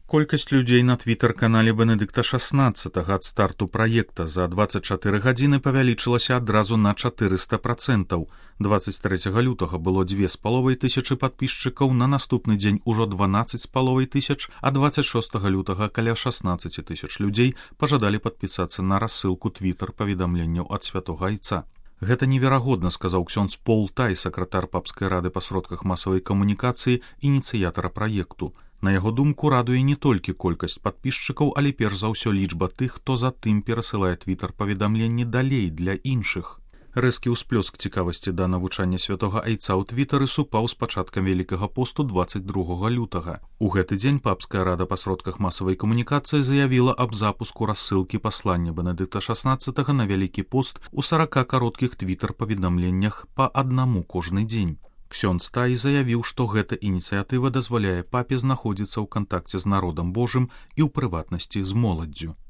Колькасць людзей на твітар-канале Бенедыкта XVI ад старту праекта за 24 гадзіны павялічылася адразу на 400%. 23 лютага было 2500 падпісчыкаў, на наступны дзень ужо 12500, а 26 лютага каля 16 тысяч людзей пажадалі падпісацца на рассылку твітар-паведамленняў ад святога айца. Гэта неверагодна, сказаў ксёндз Пол Тай, сакратар папскай рады па сродках масавай камунікацыі, ініцыятара праекту. На яго думку, радуе не толькі колькасць падпісчыкаў, але перш за ўсё лічба тых, хто затым перасылае твітар-паведамленні далей для іншых. Рэзкі ўсплёск цікавасці да навучання святога айца ў твітары супаў з пачаткам Вялікага посту 22 лютага. У гэты дзень папская рада па сродках масавай камунікацыі заявіла аб запуску рассылкі паслання Бенедыкта XVI на Вялікі пост у 40 кароткіх твітар-паведамленнях па аднаму кожны дзень. Ксёндз Тай заявіў, што гэта ініцыятыва дазваляе папе знаходзіцца ў кантакце з народам Божым і ў прыватнасці з моладдзю.